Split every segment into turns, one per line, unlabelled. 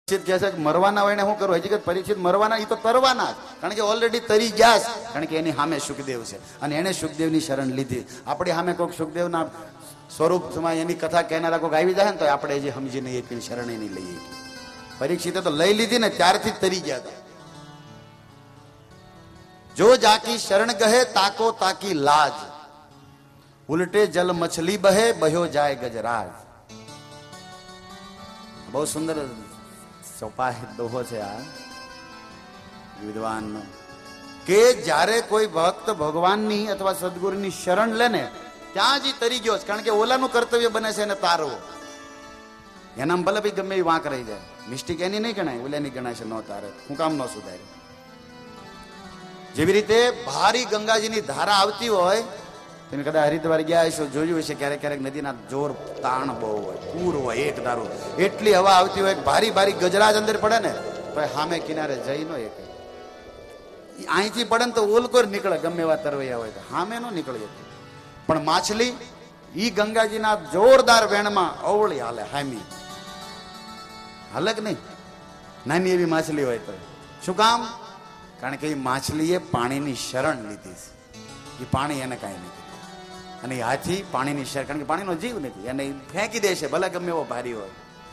કહે છે મરવાના હોય ને શું કરું? હકીકત પરીક્ષિત મરવાના, એ તો તરવાના જ, કારણ કે ઓલરેડી તરી ગયા, કારણ કે એની સામે સુખદેવ છે અને એને સુખદેવની શરણ લીધી. આપણી સામે કોઈક સુખદેવના સ્વરૂપમાં એની કથા કહેનારા કોઈક આવી જાય ને તો આપણે જે સમજી નહીં કે શરણ નહીં લઈએ. પરીક્ષિતે તો લઈ લીધી ને ત્યારથી જ તરી ગયા હતા. જો જાકી શરણ ગહે તાકો તાકી લાજ, ઉલટે જલ મછલી બહે બહ્યો જાય ગજરાજ. બહુ સુંદર ચોપાહિત દોહો છે આ વિદ્વાન, કે જ્યારે કોઈ ભક્ત ભગવાનની અથવા સદગુરુની શરણ લે ને ત્યાં જ તરી ગયો, કારણ કે ઓલાનું કર્તવ્ય બને છે એને તારવો. એનામ ભલે ભાઈ ગમે એ વાંક રહી જાય, મિસ્ટેક એની નહીં ગણાય, ઓલાની ગણાય છે. ન તારે હું કામ ન સુધારે. જેવી રીતે ભારી ગંગાજીની ધારા આવતી હોય, તમે કદાચ હરિદ્વાર ગયા હશો, જોયું હશે ક્યારેક ક્યારેક નદીના જોર તાણ બહુ હોય, પૂર હોય, એક ધારો એટલી હવા આવતી હોય, ભારી ભારી ગજરાજ અંદર પડે ને તો સામે કિનારે જઈ ન એક, અહીંથી પડે ને તો ઓલકોર નીકળે, ગમે એવા તરવૈયા હોય તો સામે ન નીકળે. પણ માછલી ઈ ગંગાજીના જોરદાર વેણમાં અવળી હાલે, હામી હાલે કે નહીં? નાની એવી માછલી હોય તો શું કામ? કારણ કે એ માછલીએ પાણીની શરણ લીધી છે. એ પાણી એને કાંઈ નથી, અને એ હાથી પાણીની શરણ, કારણ કે પાણીનો જીવ નથી, એને ફેંકી દે છે ભલે ગમે એવો ભારી હોય.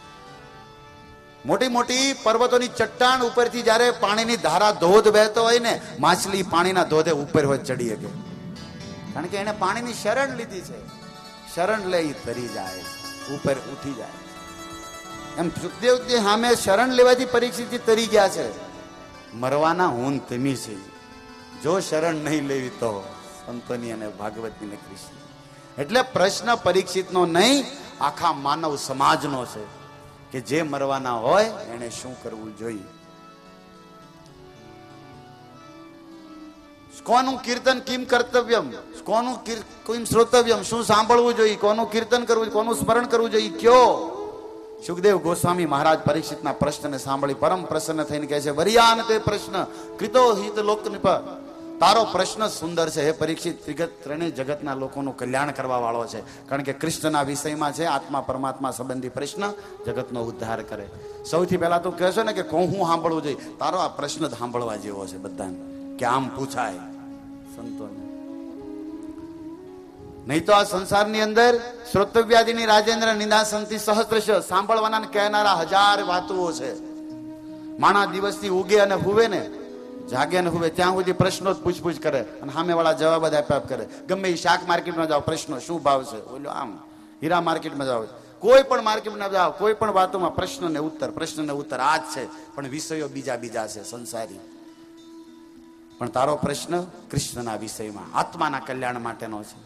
મોટી મોટી પર્વતોની ચટ્ટાણ ઉપરથી જયારે પાણીની ધારા ધોધ વહેતો હોય ને, માછલી પાણીના ધોધે ઉપર હોય ચડી શકે, કારણ કે એને પાણીની શરણ લીધી છે. શરણ લઈ તરી જાય, ઉપર ઉઠી જાય. એમ સુખદેવ સામે શરણ લેવાથી પરીક્ષિતથી તરી ગયા છે. મરવાના હું તમી છે, જો શરણ નહીં લેવી તો સંતોની અને ભાગવતની ને કૃષ્ણ. એટલે પ્રશ્ન પરીક્ષિતનો નહીં, આખા માનવ સમાજનો છે કે જે મરવાના હોય એને શું કરવું જોઈએ. કોનું કીર્તન કિમ કર્તવ્યમ, કોનું કિમ શ્રોતવ્યમ, શું સાંભળવું જોઈએ, કોનું કીર્તન કરવું, કોનું સ્મરણ કરવું જોઈએ, કયો. સુખદેવ ગોસ્વામી મહારાજ પરીક્ષિતના પ્રશ્નને સાંભળી પરમ પ્રસન્ન થઈને કહે છે, વરિયાન તે પ્રશ્ન કૃતો હિત લોક નિપ. તારો પ્રશ્ન સુંદર છે હે પરીક્ષિત, ત્રણેય જગતના લોકોનું કલ્યાણ કરવા વાળો છે. કારણ કે કૃષ્ણના વિષયમાં છે, આત્મા પરમાત્મા સંબંધી પ્રશ્ન જગતનો ઉદ્ધાર કરે. સૌથી પહેલા તો કહેશો ને કે હું સાંભળવું જોઈએ, તારો આ પ્રશ્ન જ સાંભળવા જેવો છે બધાને, કે આમ પૂછાય સંતોને. નહીં તો આ સંસારની અંદર શ્રોતવ્યાદિની રાજેન્દ્ર નિંદાસંતિ સહસ્ત્રશ, સાંભળવાના કહેનારા હજાર વાતુઓ છે. માણા દિવસથી ઉગે અને હુવે ને, જાગે ને હુવે ત્યાં સુધી પ્રશ્નો જ પૂછપૂછ કરે, અને સામે વાળા જવાબ જ આપ્યા કરે. ગમે એ શાક માર્કેટમાં જાઓ, પ્રશ્નો શું ભાવ છે, બોલો આમ. હીરા માર્કેટમાં જાઓ, કોઈ પણ માર્કેટમાં જાઓ, કોઈ પણ વાતોમાં પ્રશ્ન ને ઉત્તર, પ્રશ્ન ને ઉત્તર આ જ છે. પણ વિષયો બીજા બીજા છે સંસારી. પણ તારો પ્રશ્ન કૃષ્ણના વિષયમાં, આત્માના કલ્યાણ માટેનો છે.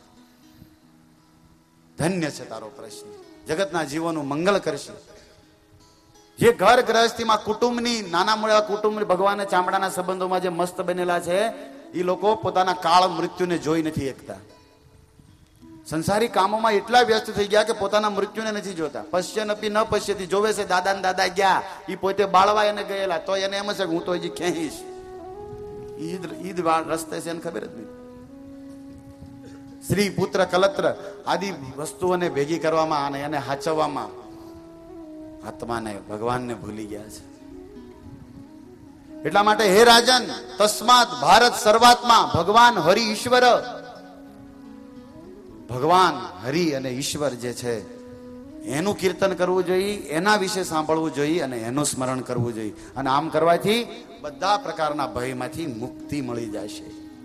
ધન્ય છે તારો પ્રશ્ન, જગતના જીવોનું મંગળ કરશે. જે ઘર ગ્રહસ્થીમાં કુટુંબની, નાના મોટા કુટુંબ, ભગવાન ચામડાના સંબંધોમાં જે મસ્ત બનેલા છે, એ લોકો પોતાના કાળ મૃત્યુને જોઈ નથી શકતા. સંસારી કામોમાં એટલા વ્યસ્ત થઈ ગયા કે પોતાના મૃત્યુને નથી જોતા. પશ્યનપી ન પશ્યતી, જોવે છે દાદા ને દાદા ગયા, એ પોતે બાળવા એને ગયેલા, તો એને એમ છે કે હું તો હજી ખેંચીશ. ઈદ રસ્તે છે એને ખબર જ નહીં. સ્ત્રી પુત્ર કલત્ર આદિ વસ્તુઓને ભેગી કરવામાં અને એને હાચવવામાં આત્માને, ભગવાનને ભૂલી ગયા છે. એટલા માટે હે રાજન, તસ્માત ભારત સર્વાત્મા ભગવાન હરિ ઈશ્વર. ભગવાન હરિ અને ઈશ્વર જે છે એનું કીર્તન કરવું જોઈએ, એના વિશે સાંભળવું જોઈએ અને એનું સ્મરણ કરવું જોઈએ. અને આમ કરવાથી બધા પ્રકારના ભયમાંથી મુક્તિ મળી જશે.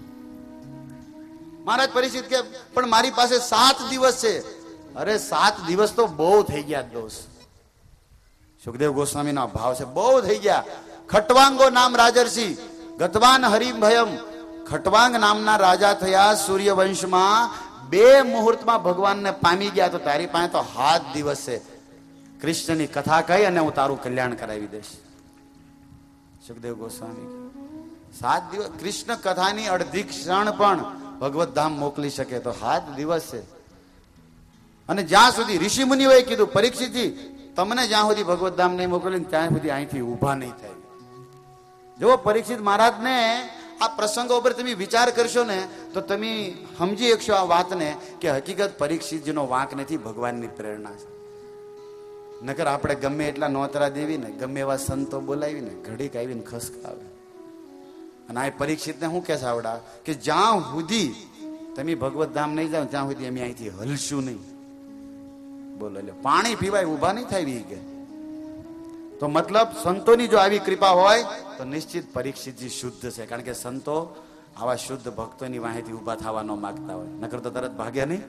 મહારાજ પરીક્ષિત કે પણ મારી પાસે 7 દિવસ છે. અરે 7 દિવસ તો બહુ થઈ ગયા દોસ્ત. સુખદેવ ગોસ્વામીનો ભાવ છે, બહુ થઈ ગયા. ખટવાંગો નામ રાજર્ષિ ગતવાન હરિમ ભયમ. ખટવાંગ નામના રાજા થયા સૂર્યવંશમાં, 2 મુહૂર્તમાં ભગવાનને પામી ગયા. તો તારી પાસે તો 7 દિવસ છે. કૃષ્ણની કથા કહી અને હું તારું કલ્યાણ કરાવી દઈશ. સુખદેવ ગોસ્વામી 7 દિવસ, કૃષ્ણ કથાની અડધી ક્ષણ પણ ભગવત ધામ મોકલી શકે તો 7 દિવસ છે. અને જ્યાં સુધી ઋષિ મુનિઓએ કીધું, પરીક્ષિતજી તમને જ્યાં સુધી ભગવત ધામ નહીં મોકલે ત્યાં સુધી અહીંથી ઊભા નહીં થાય. જો પરીક્ષિત મહારાજને આ પ્રસંગો ઉપર તમે વિચાર કરશો ને તો તમે સમજી શકશો આ વાતને, કે હકીકત પરીક્ષિતજીનો વાંક નથી, ભગવાનની પ્રેરણા છે. નકર આપણે ગમે એટલા નોતરા દેવી ને, ગમે એવા સંતો બોલાવીને ઘડીક આવીને ખસકાવે. અને આ પરીક્ષિતને શું કે આવડા કે જ્યાં સુધી તમે ભગવત ધામ નહીં જાઓ ત્યાં સુધી અમે અહીંથી હલશું નહીં. બોલો, એટલે પાણી પીવાય ઉભા નહીં થાય કે. તો મતલબ સંતોની જો આવી કૃપા હોય તો નિશ્ચિત પરીક્ષિતજી શુદ્ધ છે, કારણ કે સંતો આવા શુદ્ધ ભક્તોની વાહેથી ઉભા થવા ન માગતા હોય, નકર તો તરત ભાગ્યા નહીં.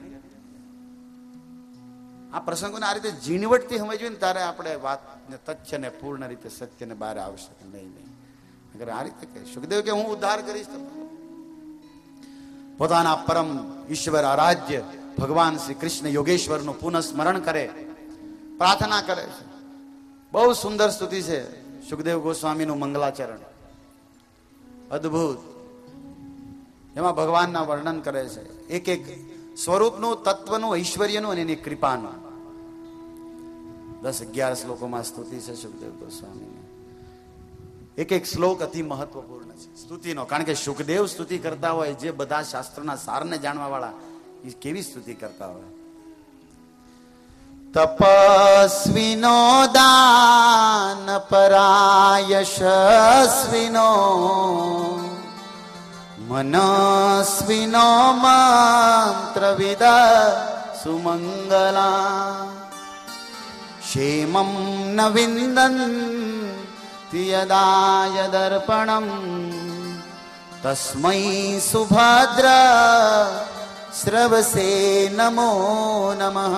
આ પ્રસંગોને આ રીતે ઝીણવટથી સમજવી ને ત્યારે આપણે વાતને તથ્યને પૂર્ણ રીતે સત્યને બહાર આવશે. નહીં અગર આ રીતે કે સુખદેવ કે હું ઉદ્ધાર કરીશ, પોતાના પરમ ઈશ્વર આરાધ્ય ભગવાન શ્રી કૃષ્ણ યોગેશ્વરનું પુનઃ સ્મરણ કરે, પ્રાર્થના કરે છે. બહુ સુંદર સ્તુતિ છે સુખદેવ ગોસ્વામીનું મંગલાચરણ, અદ્ભુત. એમાં ભગવાનના વર્ણન કરે છે, એક એક સ્વરૂપનું, તત્વનું, ઐશ્વર્યનું અને એની કૃપાનું. 10-11 શ્લોકોમાં સ્તુતિ છે સુખદેવ ગોસ્વામીની. એક એક શ્લોક અતિ મહત્વપૂર્ણ છે સ્તુતિનો, કારણ કે સુખદેવ સ્તુતિ કરતા હોય, જે બધા શાસ્ત્રના સારને જાણવા વાળા, એ કેવી સ્તુતિ કરતા હોય. તપસ્વિનો દાન પરાયશસ્વિનો મનસ્વિનો મંત્રવિદ સુમંગલા ક્ષેમં ન વિંદન્તિ યદાય દર્પણમ તસ્મૈ સુભદ્ર શ્રવસે નમો નમઃ.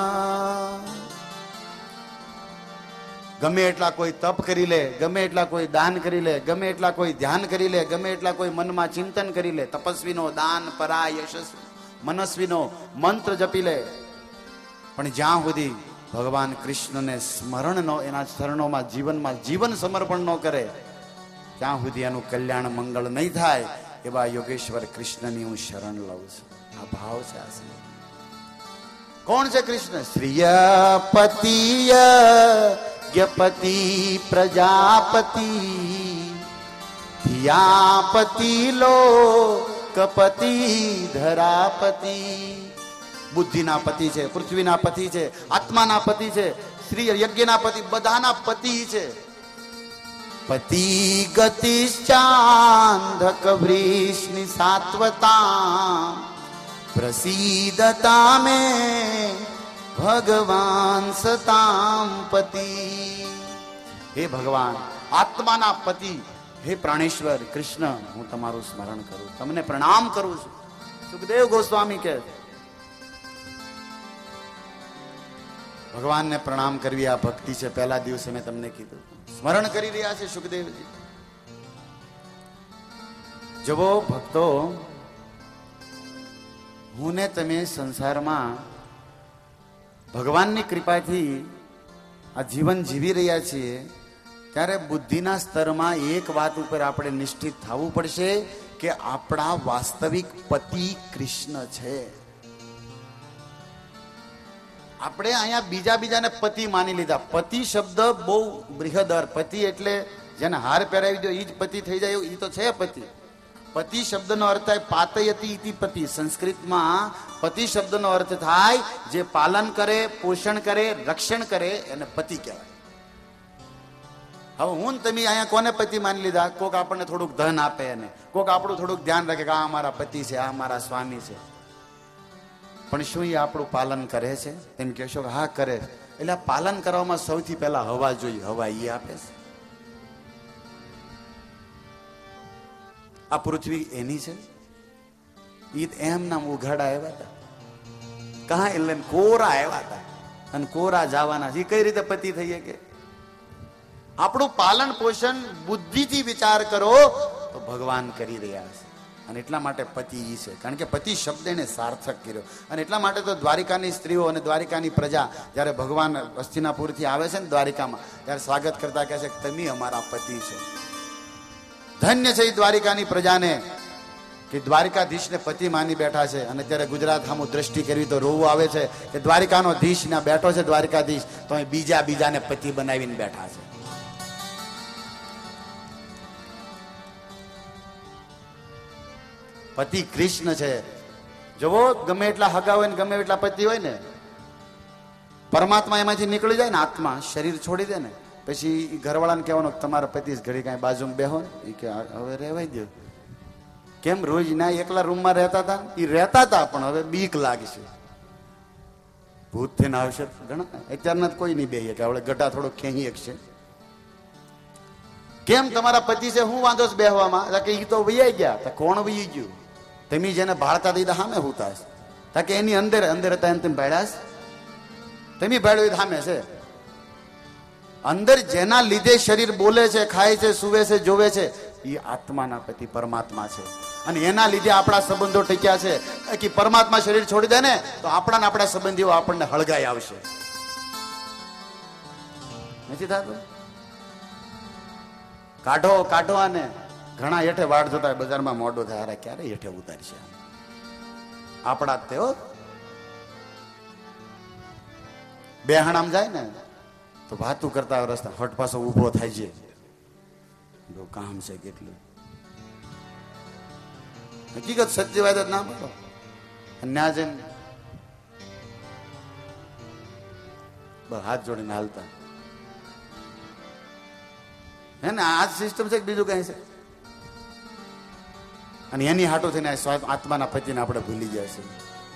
ગમે એટલા કોઈ તપ કરી લે, ગમે એટલા કોઈ દાન કરી લે, ગમે એટલા કોઈ ધ્યાન કરી લે, ગમે એટલા કોઈ મનમાં ચિંતન કરી લે, તપસ્વીનો દાન પરા યશસ્વી મનસ્વીનો મંત્ર જપી લે, પણ જ્યાં સુધી ભગવાન કૃષ્ણને સ્મરણ નો, એના ચરણોમાં જીવનમાં જીવન સમર્પણ ન કરે, ત્યાં સુધી એનું કલ્યાણ મંગળ નહીં થાય. એવા યોગેશ્વર કૃષ્ણની હું શરણ લઉં છું. આ ભાવ છે. આ કોણ છે કૃષ્ણ? શ્રિયપતિય જ્ઞપતિ પ્રજાપતિ ધિયાપતિ લોકપતિ ધરાપતિ. બુદ્ધિના પતિ છે, પૃથ્વીના પતિ છે, આત્માના પતિ છે, શ્રી યજ્ઞના પતિ, બધાના પતિ છે. પતિ ગતિશ્ચાંધક વૃષ્ણિ સાત્વતા પ્રસીદતા મે ભગવાન સતામ પતિ. હે ભગવાન, આત્માના પતિ, હે પ્રાણેશ્વર કૃષ્ણ, હું તમારું સ્મરણ કરું, તમને પ્રણામ કરું છું. સુખદેવ ગોસ્વામી કે ભગવાનને પ્રણામ કરવી આ ભક્તિ છે. પહેલા દિવસે મેં તમને કીધું, સ્મરણ કરી રહ્યા છે સુખદેવજી. જવો ભક્તો, હું ને તમે સંસારમાં ભગવાનની કૃપાથી આ જીવન જીવી રહ્યા છીએ, ત્યારે બુદ્ધિના સ્તરમાં એક વાત ઉપર આપણે નિશ્ચિત થવું પડશે કે આપણા વાસ્તવિક પતિ કૃષ્ણ છે. આપણે અહીંયા બીજાને પતિ માની લીધા. પતિ શબ્દ બહુ બૃહદ અર્થ. પતિ એટલે જેને હાર પહેરાવી દો એ જ પતિ થઈ જાય, એ તો છે પતિ. પતિ શબ્દનો અર્થ થાય પાતયતી ઇતિ પતિ. સંસ્કૃતમાં પતિ શબ્દનો અર્થ થાય જે પાલન કરે, પોષણ કરે, રક્ષણ કરે, એને પતિ કહેવાય. હવે હું તમે અહીંયા કોને પતિ માની લીધા? કોક આપણને થોડુંક ધન આપે, અને કોક આપણું થોડુંક ધ્યાન રાખે કે આ અમારા પતિ છે, આ અમારા સ્વામી છે. પણ શું એ આપણું પાલન કરે છે? તેમ કહેશો કે હા કરે. એટલે આ પાલન કરવામાં સૌથી પહેલા હવા જોઈએ. હવા એ આપે છે. આ પૃથ્વી એની છે. ઈદ એમ નામ ઉઘાડા આવ્યા હતા, કહા એટલે કોરા આવ્યા હતા, અને કોરા જવાના. એ કઈ રીતે પતિ થઈએ? કે આપણું પાલન પોષણ બુદ્ધિથી વિચાર કરો તો ભગવાન કરી રહ્યા છે. અને એટલા માટે પતિ ઈ છે, કારણ કે પતિ શબ્દ એને સાર્થક કર્યો. અને એટલા માટે તો દ્વારિકાની સ્ત્રીઓ અને દ્વારિકાની પ્રજા જ્યારે ભગવાન હસ્તિનાપુરથી આવે છે ને દ્વારિકામાં, ત્યારે સ્વાગત કરતા કહે છે કે તમે અમારા પતિ છો. ધન્ય છે એ દ્વારિકાની પ્રજાને કે દ્વારિકાધીશને પતિ માની બેઠા છે. અને ત્યારે ગુજરાત સામું દ્રષ્ટિ કરવી તો રોવું આવે છે કે દ્વારિકાનો ધીશ ના બેઠો છે દ્વારિકાધીશ, તો બીજાને પતિ બનાવીને બેઠા છે. પતિ કૃષ્ણ છે. જુઓ, ગમે એટલા હગા હોય ને ગમે એટલા પતિ હોય ને, પરમાત્મા એમાંથી નીકળી જાય ને, આત્મા શરીર છોડી દે ને, પછી ઘરવાળાને કહેવાનું તમારા પતિ ઘડી કાંઈ બાજુમાં બેહો ને, એ કે હવે રહેવાય દો. કેમ રોજ ના એકલા રૂમમાં રહેતા હતા? એ રહેતા હતા પણ હવે બીક લાગશે, ભૂત થઈને આવશે ઘણા. અત્યારના કોઈ નહીં બેહીએ કે હવે ગટા થોડો ખેંચી શકશે. કેમ તમારા પતિ છે હું વાંધો છે બેહવામાં? કે એ તો વૈયા ગયા. તો કોણ વૈયું ગયું? તમે જેને ભાળતા દીધા સામે હુતા છે, કે એની અંદર અંદર હતા એને તમે ભાડ્યા? તમે ભાડ્યું સામે છે. અંદર જેના લીધે શરીર બોલે છે, ખાય છે, સુવે છે, જોવે છે, એ આત્માના પતિ પરમાત્મા છે. અને એના લીધે આપણા સંબંધો ટીક્યા છે. કે પરમાત્મા શરીર છોડી દે ને તો આપણા સંબંધીઓ આપણને હળગાઈ આવશે. નથી થતું? કાઢો આને. ઘણા હેઠે વાડ જોતા બજારમાં મોડો થાય, અરે ક્યારે હેઠે ઉતારશે? આપણા જ તેઓ બેહાણામ જાય ને તો વાતું કરતા રસ્તા હટ પાછો ઉભો થાય છે. કામ છે કેટલું. હકીકત સત્ય વાત જ ના બોલો. ના જઈને હાથ જોડીને હાલતા હે ને, આ સિસ્ટમ છે કે બીજું કઈ છે? અને એની હાટો થઈને આત્માના પતિને આપણે ભૂલી ગયા છે.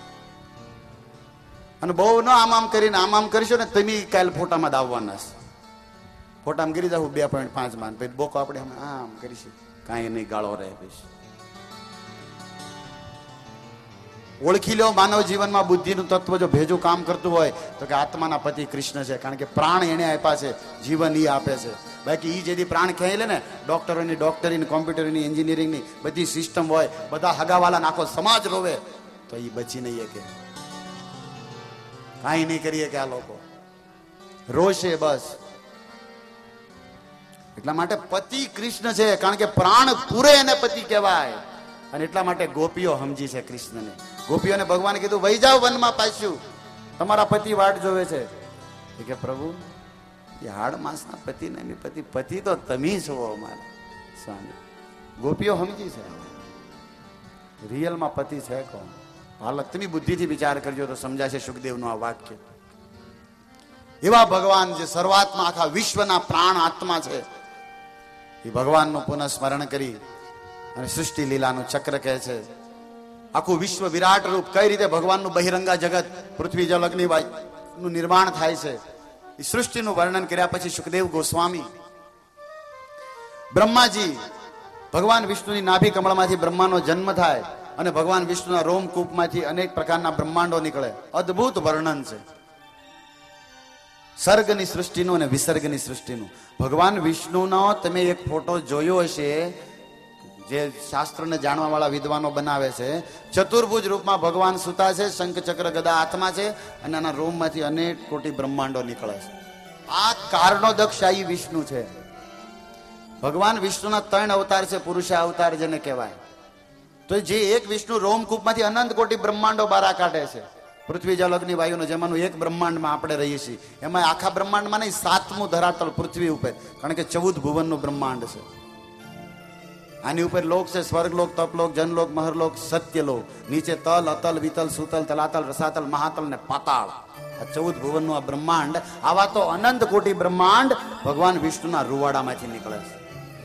અને બહુ ન આમ કરીને આમ કરીશું ને, તમે કાલે ફોટામાં જ આવવાના છે. ફોટામાં ગીરી જાવ 2.5 માં, પછી બોકો આપણે આમ કરીશું, કાંઈ નહીં, ગાળો રહે. પછી ઓળખી લો માનવ જીવનમાં બુદ્ધિનું તત્વ જો ભેજું કામ કરતું હોય તો કે આત્માના પતિ કૃષ્ણ છે. કારણ કે પ્રાણ એને આપ્યા છે, જીવન એ આપે છે. બાકી એ જેથી પ્રાણ ખેંચી લે ને, ડોક્ટરોની ડોક્ટરીની, કોમ્પ્યુટરની, એન્જિનિયરિંગની બધી સિસ્ટમ હોય, બધા હગાવાલા આખો સમાજ રોવે, તો એ બચી નહીં કે કાંઈ નહીં કરીએ કે આ લોકો રોશે બસ. એટલા માટે પતિ કૃષ્ણ છે, કારણ કે પ્રાણ પૂરે એને પતિ કહેવાય. અને એટલા માટે ગોપીઓ સમજી છે કૃષ્ણને. ગોપીઓને ભગવાને કીધું વહી જાઓ વનમાં પાછું, તમારા પતિ વાટ જોવે છે. કે પ્રભુ એ હાડ માસના પતિ ને પતિ તો તમે છો અમારા સ્વામી. ગોપીઓ સમજી છે રિયલમાં પતિ છે કોણ. હાલત તમે બુદ્ધિથી વિચાર કરજો તો સમજાશે સુખદેવનું આ વાક્ય. એવા ભગવાન જે શરૂઆતમાં આખા વિશ્વના પ્રાણ આત્મા છે, એ ભગવાનનું પુનઃ સ્મરણ કરી અને સૃષ્ટિ લીલાનું ચક્ર કહે છે. આખું વિશ્વ વિરાટ રૂપ, કઈ રીતે ભગવાનનું બહિરંગા જગત પૃથ્વી જલ અગ્નિ વાયુનું નિર્માણ થાય છે, એ સૃષ્ટિનું વર્ણન કર્યા પછી સુખદેવ ગોસ્વામી, બ્રહ્માજી, ભગવાન વિષ્ણુની નાભી કમળમાંથી બ્રહ્માનો જન્મ થાય અને ભગવાન વિષ્ણુના રોમકૂપમાંથી અનેક પ્રકારના બ્રહ્માંડો નીકળે. અદ્ભુત વર્ણન છે સર્ગની સૃષ્ટિનું અને વિસર્ગની સૃષ્ટિનું. ભગવાન વિષ્ણુનો તમે એક ફોટો જોયો હશે, જે શાસ્ત્રને જાણવા વાળા વિદ્વાનો બનાવે છે. ચતુર્ભુજ રૂપમાં ભગવાન સુતા છે, શંખ ચક્ર ગદા હાથમાં છે, અને આના રોમમાંથી અનેક કોટી બ્રહ્માંડો નીકળે છે. આ કારણોદક્ષાયી વિષ્ણુ છે. ભગવાન વિષ્ણુના 3 અવતાર છે, પુરુષા અવતાર જેને કહેવાય. તો જે એક વિષ્ણુ રોમકૂપમાંથી અનંત કોટી બ્રહ્માંડો બહાર કાઢે છે. પૃથ્વી જલ અગ્નિ વાયુનો, જેમાંનું એક બ્રહ્માંડમાં આપણે રહીએ છીએ. એમાં આખા બ્રહ્માંડમાં નહીં, 7મું ધરાતલ પૃથ્વી ઉપર, કારણ કે 14 ભુવનનું બ્રહ્માંડ છે. આની ઉપર લોક છે, સ્વર્ગલોક, તપલોક, જનલોક, મહરલોક, સત્યલોક. નીચે તલ, અતલ, વિતલ, સુતલ, તલાતલ, રસાતલ, મહાતલ ને પાતાળ. આ 14 ભુવનનું આ બ્રહ્માંડ. આવા તો અનંત કોટી બ્રહ્માંડ ભગવાન વિષ્ણુના રૂવાડામાંથી નીકળે છે.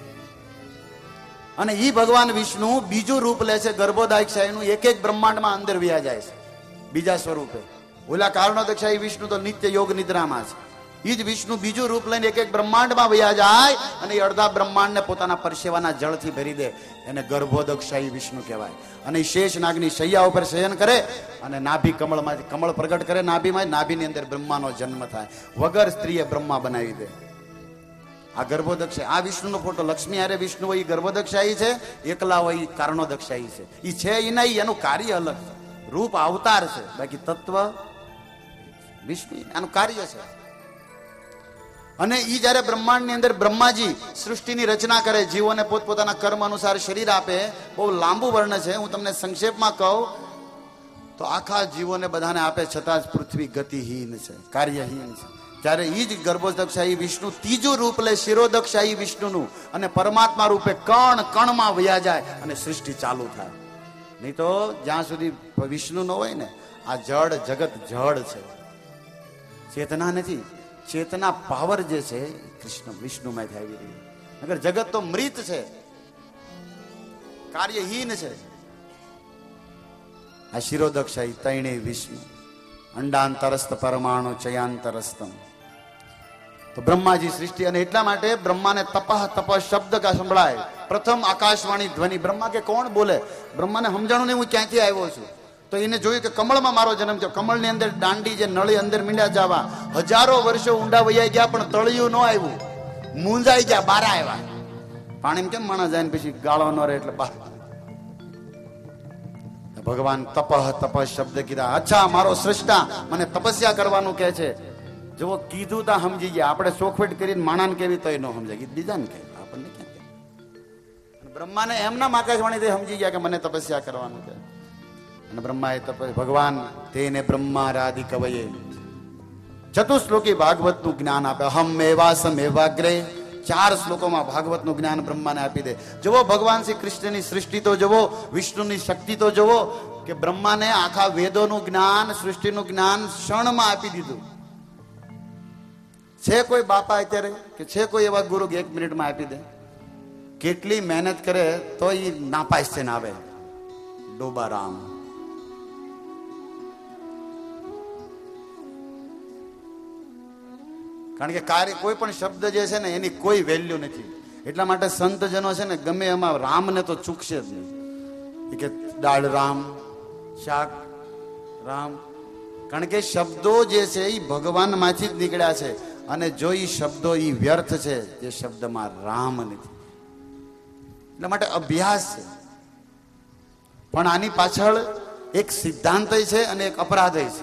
અને ઈ ભગવાન વિષ્ણુ બીજું રૂપ લે છે, ગર્ભોદાયક્ષાયનું. એક એક બ્રહ્માંડમાં અંદર વ્યા જાય છે બીજા સ્વરૂપે. ઓલા કારણોદક્ષાયી વિષ્ણુ તો નિત્ય યોગ નિદ્રામાં છે. ઈ જ વિષ્ણુ બીજું રૂપ લઈને એક એક બ્રહ્માંડમાં વયા જાય અને એ અડધા બ્રહ્માંડને પોતાના પરસેવાના જળથી ભરી દે. એને ગર્ભોદક્ષાયી વિષ્ણુ કહેવાય. અને શેષ નાગની શૈયા ઉપર શયન કરે અને નાભી કમળમાંથી કમળ પ્રગટ કરે, નાભીમાં, નાભીની અંદર બ્રહ્માનો જન્મ થાય. વગર સ્ત્રીએ બ્રહ્મા બનાવી દે. આ ગર્ભોદક્ષ. આ વિષ્ણુનો ફોટો લક્ષ્મી હારે વિષ્ણુ હોય એ ગર્ભોદક્ષાયી છે, એકલા હોય એ કારણોદક્ષાયી છે. એ છે એ નહીં, એનું કાર્ય અલગ છે. રૂપ અવતાર છે, બાકી તત્વ વિષ્ણુ, આનું કાર્ય છે. અને ઈ જયારે બ્રહ્માંડની અંદર બ્રહ્માજી સૃષ્ટિની રચના કરે, જીવોને પોતપોતાના કર્મ અનુસાર શરીર આપે. બહુ લાંબુ વર્ણન છે, હું તમને સંક્ષેપમાં કહું તો આખા જીવોને બધાને આપે, છતાં જ પૃથ્વી ગતિહીન છે, કાર્યહીન છે. ત્યારે ઈ જ ગર્ભોદક્ષાયી વિષ્ણુ ત્રીજું રૂપ લે, શિરોદક્ષાયી વિષ્ણુનું, અને પરમાત્મા રૂપે કણ કણમાં વયા જાય અને સૃષ્ટિ ચાલુ થાય. નહીં તો જ્યાં સુધી વિષ્ણુ ન હોય ને, આ જડ જગત જડ છે. ચેતના નથી, ચેતના પાવર જે છે કૃષ્ણ વિષ્ણુમાંથી આવી રહી. નગર જગત તો મૃત છે, કાર્યહીન છે. આ શિરોદક્ષાઈ તૈણે વિષ્ણુ અંડાંતરસ્ત પરમાણુ ચયાંતરસ્તમ. તો બ્રહ્માજી સૃષ્ટિ, અને એટલા માટે બ્રહ્માને તપઃ તપઃ શબ્દ કા સંભળાય. પ્રથમ આકાશવાણી ધ્વનિ. બ્રહ્મા કે કોણ બોલે? બ્રહ્માને સમજાણું નહીં હું ક્યાંથી આવ્યો છું. તો એને જોયું કે કમળમાં મારો જન્મ થયો. કમળની અંદર દાંડી જે નળી અંદર મીંડ્યા જવા, હજારો વર્ષો ઊંડા વૈયા ગયા પણ તળિયું ન આવ્યું. મૂંઝાઈ ગયા, બાર આવ્યા. પાણી કેમ માણસ જાય ને પછી ગાળો ન રહે એટલે બહાર. ભગવાન તપઃ તપઃ શબ્દ કીધા. અચ્છા, મારો સૃષ્ટા મને તપસ્યા કરવાનું કહે છે. જો કીધું તા સમજી ગયા. આપણે ચોખવટ કરીને માણાને કેવી તો ન સમજાય, બીજાને કે આપણને ક્યાં કે. બ્રહ્માને એમના આકાશવાણી સમજી ગયા કે મને તપસ્યા કરવાનું કે. અને બ્રહ્માએ ભગવાન તેને બ્રહ્મારાદિ કવયે ચતુશ્લોકી ભાગવત નું જ્ઞાન આપે. અહમ એવાસમ એવાગ્રે. 4 શ્લોકોમાં ભાગવત નું જ્ઞાન બ્રહ્માને આપી દે. જુઓ ભગવાન શ્રી કૃષ્ણની સૃષ્ટિ તો જુઓ, વિષ્ણુની શક્તિ તો જુઓ કે બ્રહ્માને આખા વેદોનું જ્ઞાન, સૃષ્ટિનું જ્ઞાન ક્ષણમાં આપી દીધું. છે કોઈ બાપા અત્યારે કે છે કોઈ એવા ગુરુ કે 1 મિનિટમાં આપી દે? કેટલી મહેનત કરે તો એ નાપાસ છે ને આવે. ડોબારામ. કારણ કે કાર્ય કોઈ પણ શબ્દ જે છે ને એની કોઈ વેલ્યુ નથી. એટલા માટે સંતજનો છે ને ગમે એમાં રામને તો ચૂકશે જ નહીં. કે દાળ રામ, શાક રામ. કારણ કે શબ્દો જે છે એ ભગવાન માંથી જ નીકળ્યા છે. અને જો એ શબ્દો એ વ્યર્થ છે, જે શબ્દમાં રામ નથી. એટલા માટે અભ્યાસ છે. પણ આની પાછળ એક સિદ્ધાંત છે અને એક અપરાધ છે.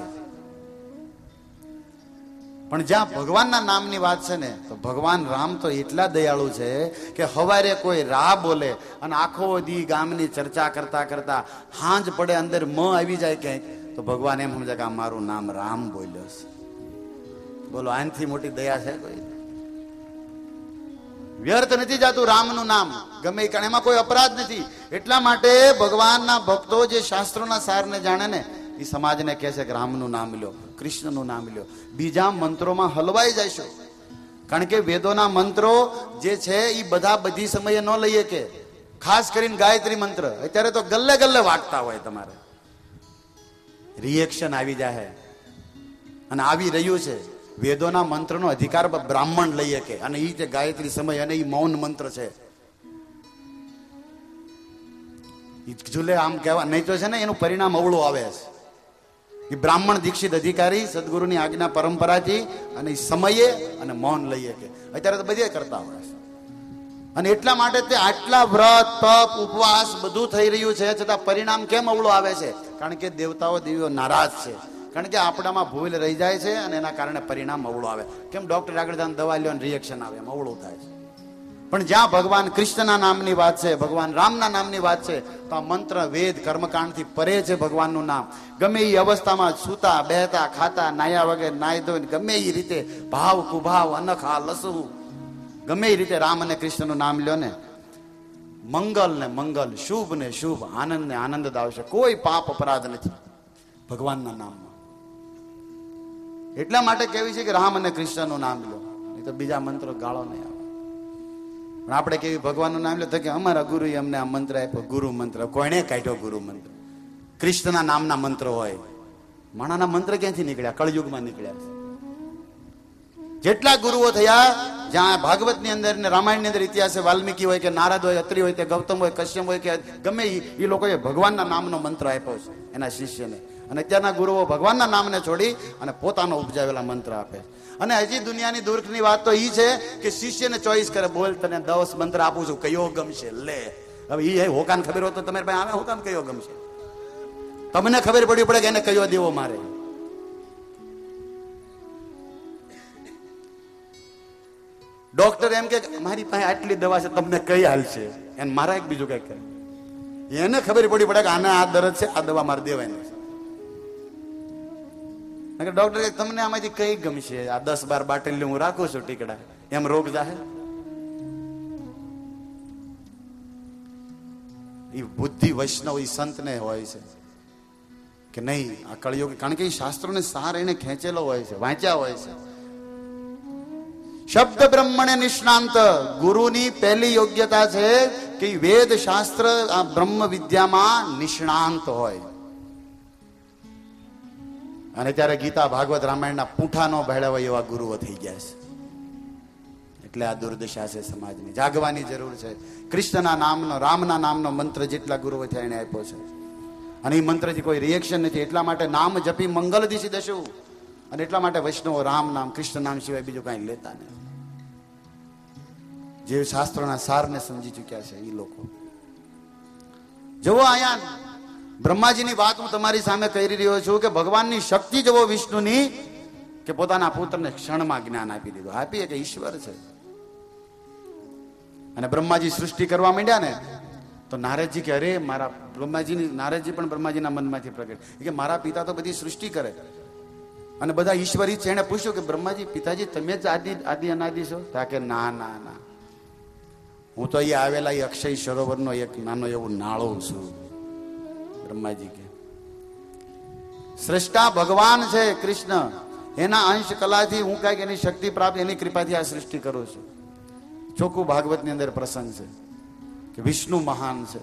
પણ જ્યાં ભગવાનના નામની વાત છે ને, તો ભગવાન રામ તો એટલા દયાળુ છે કે હવારે કોઈ રા બોલે અને આખો દી ગામની ચર્ચા કરતા કરતા હાંજ પડે અંદર મ આવી જાય ક્યાંક, તો ભગવાન એમ સમજે કે આ મારું નામ રામ બોલ્યો છે. બોલો, આનથી મોટી દયા છે કોઈ? વ્યર્થ નથી જાતું રામનું નામ ગમે એ કારણ, એમાં કોઈ અપરાધ નથી. એટલા માટે ભગવાનના ભક્તો જે શાસ્ત્રોના સારને જાણે ને, એ સમાજને કહે છે કે રામનું નામ લ્યો, કૃષ્ણનું નામ લ્યો. બીજા મંત્રોમાં હલવાઈ જશો. કારણ કે વેદોના મંત્રો જે છે એ બધા બધી સમયે ન લઈએ કે. ખાસ કરીને ગાયત્રી મંત્ર અત્યારે તો ગલ્લે ગલ્લે વાગતા હોય. તમારે રિએક્શન આવી જાય અને આવી રહ્યું છે. વેદોના મંત્રનો અધિકાર બ્રાહ્મણ લઈએ કે, અને એ જે ગાયત્રી સમય અને એ મૌન મંત્ર છે. ઝૂલે આમ કહેવા નહીં તો છે ને એનું પરિણામ અવળું આવે છે. એ બ્રાહ્મણ દીક્ષિત અધિકારી સદગુરુની આજ્ઞા પરંપરાથી અને એ સમયે અને મૌન લઈએ કે. અત્યારે તો બધે કરતા હોય છે. અને એટલા માટે તે આટલા વ્રત, તપ, ઉપવાસ બધું થઈ રહ્યું છે, છતાં પરિણામ કેમ અવળું આવે છે? કારણ કે દેવતાઓ દેવીઓ નારાજ છે. કારણ કે આપણામાં ભૂલ રહી જાય છે અને એના કારણે પરિણામ અવળું આવે. કેમ ડોક્ટર આગળ જઈને દવા લ્યો, રિએક્શન આવે, એમ અવળું થાય છે. પણ જ્યાં ભગવાન કૃષ્ણના નામની વાત છે, ભગવાન રામના નામની વાત છે, તો આ મંત્ર, વેદ, કર્મકાંડથી પરે છે ભગવાનનું નામ. ગમે એ અવસ્થામાં સૂતા, બેહતા, ખાતા, નાયા વગર, નાય ધોઈને ગમે એ રીતે ભાવ કુભાવ, અનખા, લસુ, ગમે એ રીતે રામ અને કૃષ્ણનું નામ લ્યો ને, મંગલ ને મંગલ, શુભ ને શુભ, આનંદ ને આનંદ જ આવશે. કોઈ પાપ અપરાધ નથી ભગવાનના નામમાં. એટલા માટે કેવી છે કે રામ અને કૃષ્ણનું નામ લો, નહીં તો બીજા મંત્રો ગાળો નહીં આવે. પણ આપણે કેવી ભગવાનનું નામ લે તો કે અમારા ગુરુએ અમને આ મંત્ર આપ્યો, ગુરુ મંત્ર. કોઈને કાઢ્યો ગુરુ મંત્ર? કૃષ્ણના નામના મંત્રો હોય. માણાના મંત્ર ક્યાંથી નીકળ્યા? કળયુગમાં નીકળ્યા છે. જેટલા ગુરુઓ થયા, જ્યાં ભાગવતની અંદર ને રામાયણની અંદર ઇતિહાસ, વાલ્મીકી હોય કે નારદ હોય, અત્રિ હોય કે ગૌતમ હોય, કશ્યપ હોય કે ગમે એ લોકોએ ભગવાનના નામનો મંત્ર આપ્યો છે એના શિષ્યને. અને અત્યારના ગુરુઓ ભગવાનના નામને છોડી અને પોતાનો ઉપજાવેલા મંત્ર આપે. અને હજી દુનિયાની દુર્ખની વાત તો એ છે કે શિષ્યને ચોઈસ કરે, બોલ તને 10 મંત્ર આપું છું, કયો ગમશે લે. હવે એ હોકાન ખબર હોય તો તમારે ભાઈ આવે હોકાન કયો ગમશે? તમને ખબર પડવી પડે કે એને કયો દેવો મારે. ડોક્ટર એમ કે મારી પાસે આટલી દવા છે, તમને કઈ હાલશે? એને મારા એક બીજું કઈ કરે. એને ખબર પડી પડે કે આને આ દર્દ છે, આ દવા મારે દેવાની છે. ડોક્ટર તમને આમાંથી કઈ ગમશે? આ 10-12 બાટલી હું રાખું છું ટીકડા, એમ રોગ જાહે? એ બુદ્ધિ વૈષ્ણવ એ સંત ને હોય છે કે નહીં આ કળિયુગ, કારણ કે એ શાસ્ત્રોને સાર એને ખેંચેલો હોય છે, વાંચ્યા હોય છે. શબ્દ બ્રહ્મણે નિષ્ણાંત, ગુરુની પહેલી યોગ્યતા છે કે વેદ શાસ્ત્ર આ બ્રહ્મ વિદ્યામાં નિષ્ણાંત હોય. અને ત્યારે ગીતા ભાગવત રામાયણના પૂંઠા નો ભેળા હોય એવા ગુરુઓ થઈ ગયા છે. એટલે આ દુર્દશા છે સમાજની, જાગવાની જરૂર છે. કૃષ્ણના નામનો, રામના નામનો મંત્ર જેટલા ગુરુઓ થયા એને આપ્યો છે, અને એ મંત્રથી કોઈ રિએક્શન નથી. એટલા માટે નામ જપી મંગલ દિશી દશું, અને એટલા માટે વૈષ્ણવો રામ નામ, કૃષ્ણ નામ સિવાય બીજું કાંઈ લેતા નહીં. જે શાસ્ત્રોના સારને સમજી ચુક્યા છે એ લોકો. જુઓ અહીંયા બ્રહ્માજીની વાત હું તમારી સામે કહી રહ્યો છું કે ભગવાનની શક્તિ જુઓ વિષ્ણુની, કે પોતાના પુત્રને ક્ષણમાં જ્ઞાન આપી દીધું. આપીએ કે ઈશ્વર છે. અને બ્રહ્માજી સૃષ્ટિ કરવા માંડ્યા ને તો નારદજી કે અરે મારા બ્રહ્માજીની, નારદજી પણ બ્રહ્માજીના મનમાંથી પ્રગટ કે મારા પિતા તો બધી સૃષ્ટિ કરે, અને બધા ઈશ્વરી છે. એને પૂછ્યું કે બ્રહ્માજી પિતાજી તમે જ આદિ અનાદિ છો? તા કે ના ના ના, હું તો અહીંયા આવેલા એ અક્ષય સરોવરનો એક નાનો એવું નાળું છું. બ્રહ્માજી કે શ્રેષ્ઠા ભગવાન છે કૃષ્ણ, એના અંશ કલાથી હું કઈક એની શક્તિ પ્રાપ્ત, એની કૃપાથી આ સૃષ્ટિ કરું છું. ચોખ્ખું ભાગવતની અંદર પ્રસંગ છે કે વિષ્ણુ મહાન છે.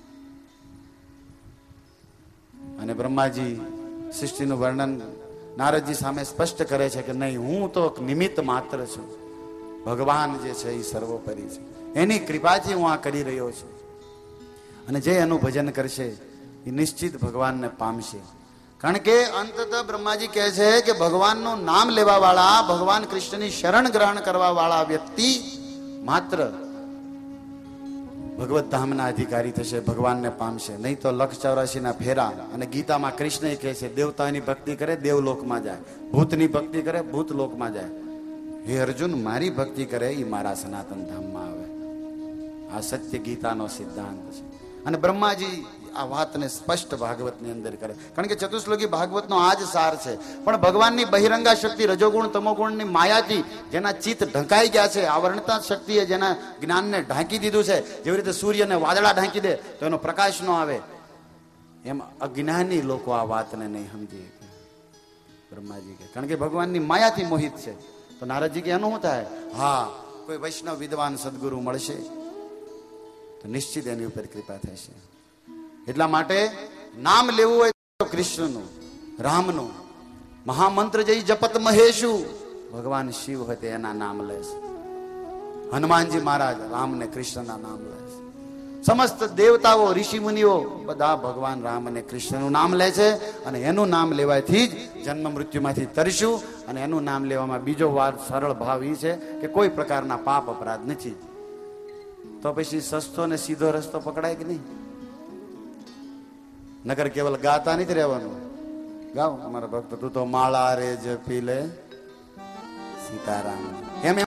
અને બ્રહ્માજી સૃષ્ટિનું વર્ણન નારદજી સામે સ્પષ્ટ કરે છે કે નહીં, હું તો નિમિત્ત માત્ર છું, ભગવાન જે છે એ સર્વોપરી છે, એની કૃપાથી હું આ કરી રહ્યો છું. અને જે એનું ભજન કરશે એ નિશ્ચિત ભગવાનને પામશે. કારણ કે અંતત બ્રહ્માજી કહે છે કે ભગવાનનું નામ લેવા વાળા, ભગવાન કૃષ્ણની શરણ ગ્રહણ કરવા વાળા વ્યક્તિ માત્ર ભગવત ધામના અધિકારી થશે, ભગવાનને પામશે. નહીં તો 184 ફેરા. અને ગીતામાં કૃષ્ણ કહે છે દેવતાની ભક્તિ કરે દેવલોકમાં જાય, ભૂતની ભક્તિ કરે ભૂતલોકમાં જાય. હે અર્જુન, મારી ભક્તિ કરે એ મારા સનાતન ધામમાં આવે. આ સત્ય ગીતાનો સિદ્ધાંત છે. અને બ્રહ્માજી આ વાતને સ્પષ્ટ ભાગવતની અંદર કરે, કારણ કે ચતુશ્લોકી ભાગવતનો આ જ સાર છે. પણ ભગવાનની બહિરંગા શક્તિ, રજોગુણ તમોગુણની માયાથી જેના ચિત્ત ઢંકાઈ ગયા છે, આવરણતા શક્તિએ જેના જ્ઞાનને ઢાંકી દીધું છે, જેવી રીતે સૂર્યને વાદળા ઢાંકી દે તો એનો પ્રકાશ ન આવે, એમ અજ્ઞાની લોકો આ વાતને નહીં સમજી. બ્રહ્માજી કે કારણ કે ભગવાનની માયાથી મોહિત છે. તો નારદજી કે એનું શું થાય? હા, કોઈ વૈષ્ણવ વિદ્વાન સદગુરુ મળશે તો નિશ્ચિત એની ઉપર કૃપા થશે. એટલા માટે નામ લેવું હોય તો કૃષ્ણનું, રામનું. મહામંત્ર જઈ જપત મહેશુ, ભગવાન શિવ હોય તે એના નામ લેશે. હનુમાનજી મહારાજ રામ ને કૃષ્ણના નામ લેશે. સમસ્ત દેવતાઓ, ઋષિ મુનિઓ બધા ભગવાન રામ અને કૃષ્ણનું નામ લે છે. અને એનું નામ લેવાથી જ જન્મ મૃત્યુમાંથી તરશું. અને એનું નામ લેવામાં બીજો વાર સરળ ભાવ એ છે કે કોઈ પ્રકારના પાપ અપરાધ નથી. તો પછી સસ્તો ને સીધો રસ્તો પકડાય કે નહીં? નગર કેવલ ગાતા નથી રહેવાનું. ગાઓ અમારા ભક્ત, તું તો માળા રે જપી લે સીતારામ, એમ